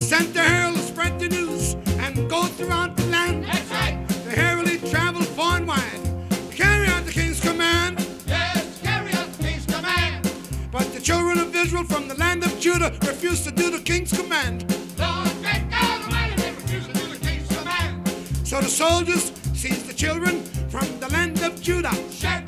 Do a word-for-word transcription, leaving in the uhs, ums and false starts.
sent the herald to spread the news and go throughout the land. That's right. The herald he traveled far and wide to carry out the king's command. Yes, carry out the king's command. But the children of Israel from the land of Judah refused to do the king's command. Lord, great God Almighty, they refused to do the king's command. So the soldiers seized the children from the land of Judah. Sheriff